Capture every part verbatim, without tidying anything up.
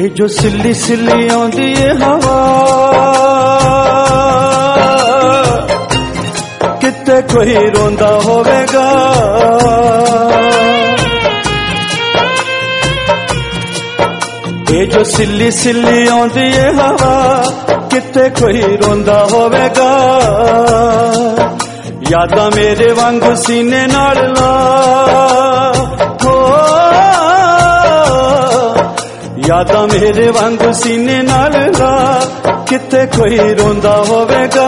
ये जो सिल्ली सिल्ली आंदी है हवा किते कोई रोंदा होवेगा। ये जो सिल्ली सिल्ली आंदी है हवा किते कोई रोंदा होवेगा। यादां मेरे वांगू सीने नाल ला हो, यादां मेरे वांगू सीने नाल ला किते कोई रोंदा होवेगा।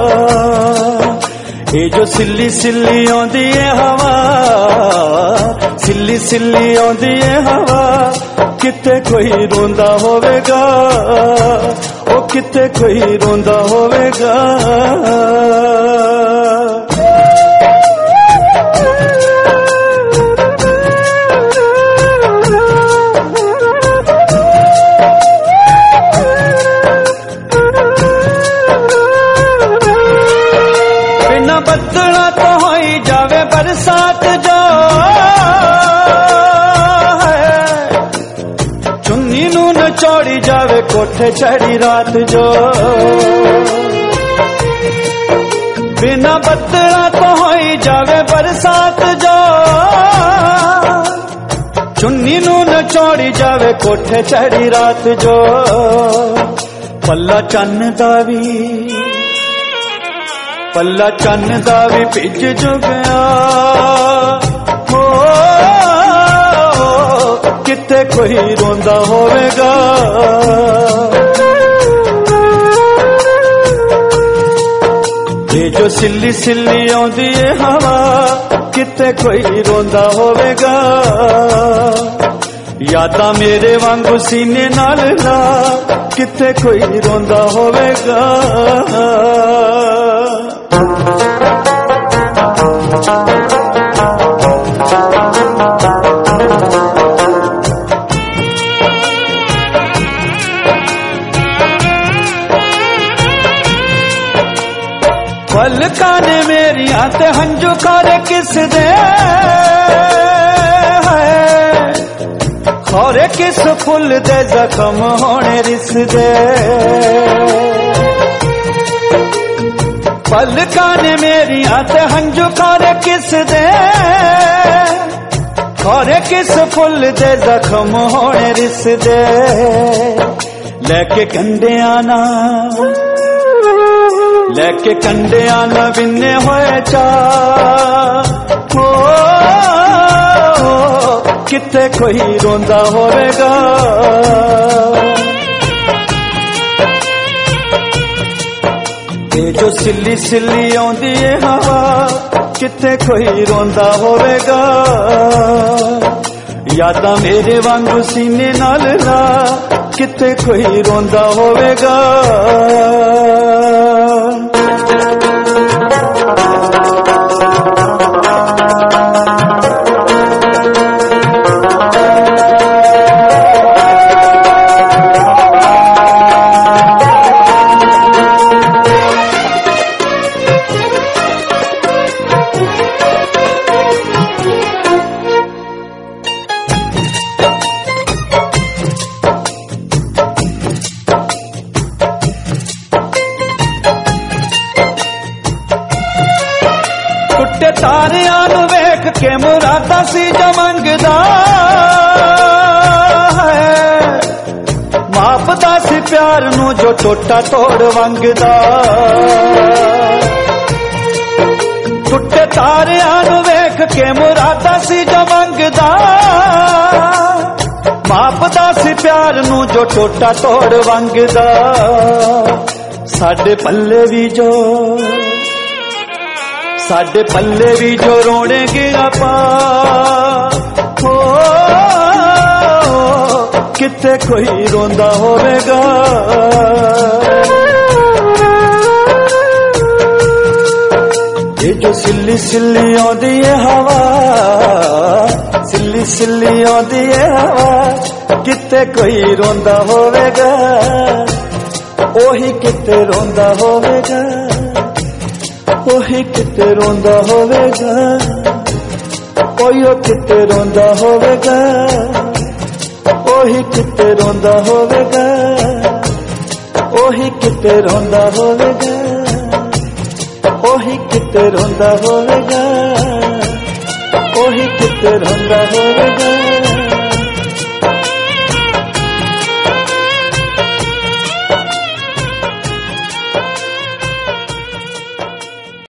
ये जो सिल्ली सिल्ली आंदी है हवा, सिल्ली सिल्ली आंदी है हवा किते कोई रोंदा होवेगा। ओ किते कोई रोंदा होवेगा। बदला तो हो ही जावे बरसात जो है, चुन्नी नू नचौड़ी जावे कोठे चढ़ी रात जो। बिना बदला तो हो ही जावे बरसात जो, चुन्नी नू नचौड़ी जावे कोठे चढ़ी रात जो। पल्ला चन्न दा वी पल्ला चन्न दा भी भिज जो गया हो, किते कोई रोंदा होवेगा। ये जो सिल्ली सिल्ली आंदी है हवा किते कोई रोंदा होवेगा। यादां मेरे वांगू सीने नाल ला किते कोई रोंदा होवेगा। पलकां ने मेरियां ते हंजू खारे किस दे है, खोरे किस फुल दे जख्म होने रिस दे। पलकां ने मेरियां ते हंजू खारे किस दे, खोरे किस फुल दे जख्म होने रिस दे। लेके कंडियां ना लेके कंडियां न बिन्ने होए चा हो, किते कोई रोंदा होवेगा। ये जो सिल्ली सिल्ली आंदी है हवा किते कोई रोंदा होवेगा। यादां मेरे वांगू सीने नाल ला किते कोई रोंदा होवेगा। तारियां नू वेख के मुरादा सी जो मंगदा है, मापदा सी प्यार नू जो टोटा तोड़ वंगदा। टुटे तारियां नू वेख के मुरादा सी जो मंगदा, मापदा सी प्यार नू जो टोटा तोड़ वंगदा। साडे पल्ले भी जो साडे पल्ले भी जो रोने गिरा पा हो, किते कोई रोंदा होवेगा। ये जो सिल्ली सिल्ली आंदी है हवा, सिल्ली सिल्ली आंदी है हवा किते कोई रोंदा होवेगा। ओही किते रोंदा होवेगा, ओही किते रोंदा होवेगा। ओयो किते रोंदा होवेगा। ओही किते रोंदा होवेगा, ओही किते रोंदा होवेगा, ओही किते रोंदा होवेगा, ओही किते रोंदा होवेगा।